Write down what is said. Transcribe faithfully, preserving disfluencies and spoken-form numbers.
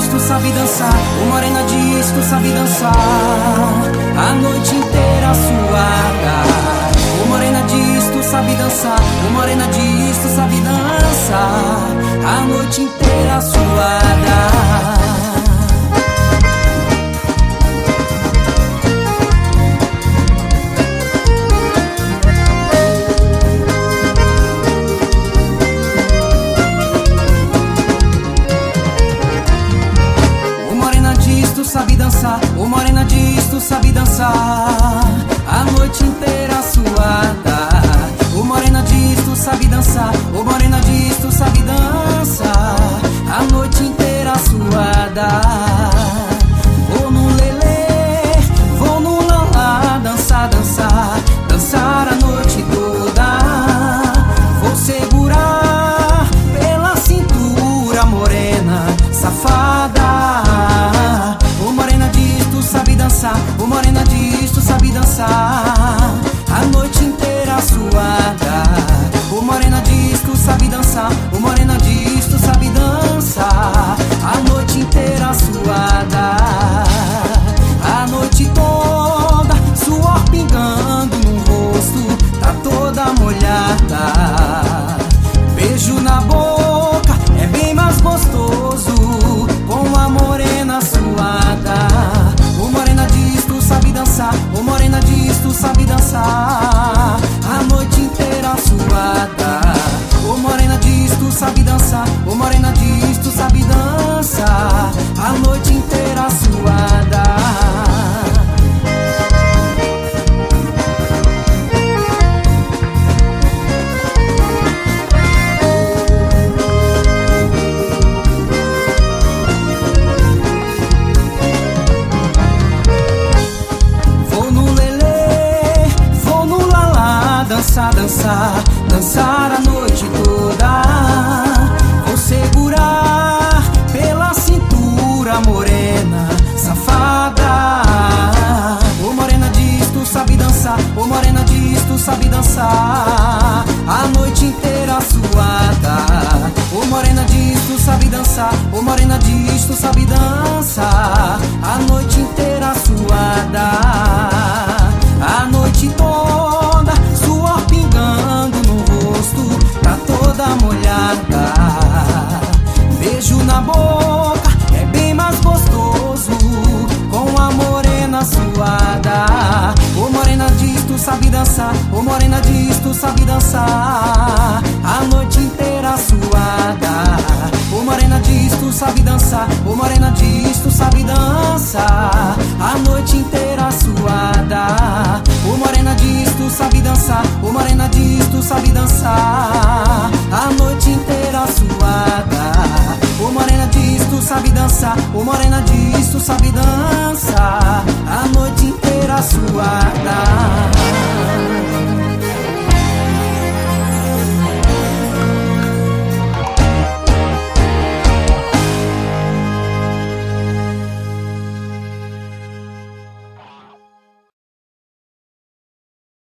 diz, tu sabe dançar. Ô morena diz, tu sabe dançar. A noite inteira suada. Ô morena diz, tu sabe dançar. Ô morena diz, tu sabe dançar. A noite inteira suada. Sabe dançar, ô morena diz, tu sabe dançar. A noite inteira suada. Ô morena diz, tu sabe dançar. Ô morena diz, tu sabe dançar. A noite inteira suada. Vou no lelê, vou no lalá, dançar, dançar, dançar a noite toda. Vou segurar pela cintura, morena safada. Ô morena diz, tu sabe dançar. Ô morena diz, tu sabe dançar. A noite inteira suada. Ô morena diz, tu sabe dançar. Ô morena diz, tu sabe dançar. A noite inteira suada. A noite toda, suor pingando no rosto, tá toda molhada. Beijo na boca é bem mais gostoso com a morena suada. Ô morena diz, tu sabe dançar. Ô morena diz, tu sabe dançar. A noite inteira suada. Ô morena diz, tu sabe dançar. Ô morena diz, tu sabe dançar. A noite inteira suada. Dançar, dançar, dançar a noite toda. Vou segurar pela cintura, morena safada. Ô morena diz, tu sabe dançar. Ô morena diz, tu sabe dançar. A noite inteira suada. Ô morena diz, tu sabe dançar. Ô morena diz, tu sabe dançar. A noite inteira suada. A noite toda, suor pingando no rosto, tá toda molhada. Beijo na boca é bem mais gostoso com a morena suada. Ô morena diz, tu sabe dançar. Ô morena diz, tu sabe dançar. A noite inteira suada. Ô morena diz, tu sabe dançar. Ô morena diz, tu sabe dançar. A noite inteira suada. Ô morena diz, tu sabe dançar. Ô morena diz, tu sabe dançar. A noite inteira suada. Ô morena diz, tu sabe dançar. Ô morena diz, tu sabe dançar.